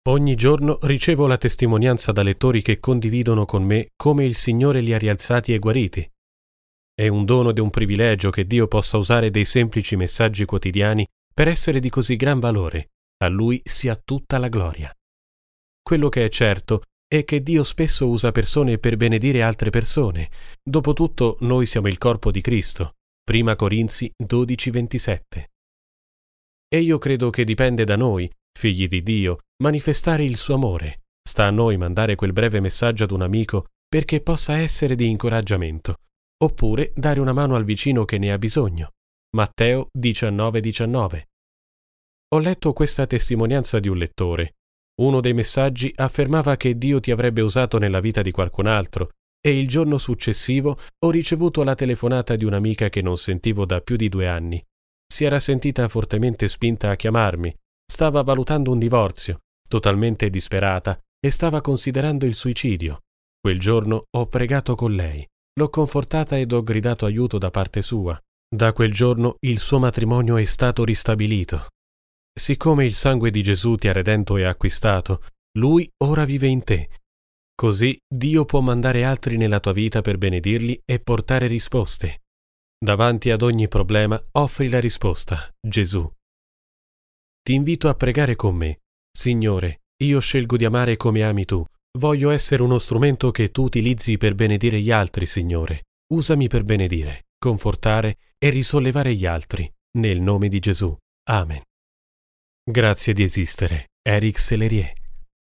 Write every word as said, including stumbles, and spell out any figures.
Ogni giorno ricevo la testimonianza da lettori che condividono con me come il Signore li ha rialzati e guariti. È un dono ed un privilegio che Dio possa usare dei semplici messaggi quotidiani per essere di così gran valore. A Lui sia tutta la gloria. Quello che è certo è che Dio spesso usa persone per benedire altre persone. Dopotutto noi siamo il corpo di Cristo. Prima Corinzi dodici ventisette. E io credo che dipende da noi, figli di Dio, manifestare il suo amore. Sta a noi mandare quel breve messaggio ad un amico perché possa essere di incoraggiamento, oppure dare una mano al vicino che ne ha bisogno. Matteo diciannove diciannove. Ho letto questa testimonianza di un lettore. Uno dei messaggi affermava che Dio ti avrebbe usato nella vita di qualcun altro e il giorno successivo ho ricevuto la telefonata di un'amica che non sentivo da più di due anni. Si era sentita fortemente spinta a chiamarmi, stava valutando un divorzio, totalmente disperata, e stava considerando il suicidio. Quel giorno ho pregato con lei, l'ho confortata ed ho gridato aiuto da parte sua. Da quel giorno il suo matrimonio è stato ristabilito. Siccome il sangue di Gesù ti ha redento e acquistato, Lui ora vive in te. Così Dio può mandare altri nella tua vita per benedirli e portare risposte. Davanti ad ogni problema offri la risposta, Gesù. Ti invito a pregare con me. Signore, io scelgo di amare come ami tu. Voglio essere uno strumento che tu utilizzi per benedire gli altri, Signore. Usami per benedire, confortare e risollevare gli altri. Nel nome di Gesù. Amen. Grazie di esistere. Eric Sellerier.